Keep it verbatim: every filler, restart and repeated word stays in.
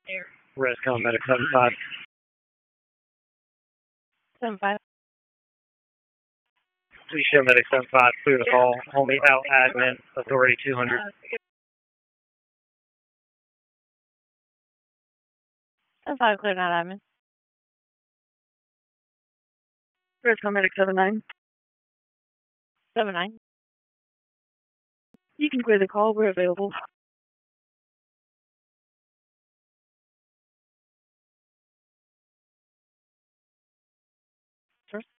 Rescom medic seven five. seven five. Please show medic seven five, clear the call. Only out admin, authority two hundred. seven five, clear out admin. Rescom medic seven nine. seven nine. You can clear the call. We're available. First.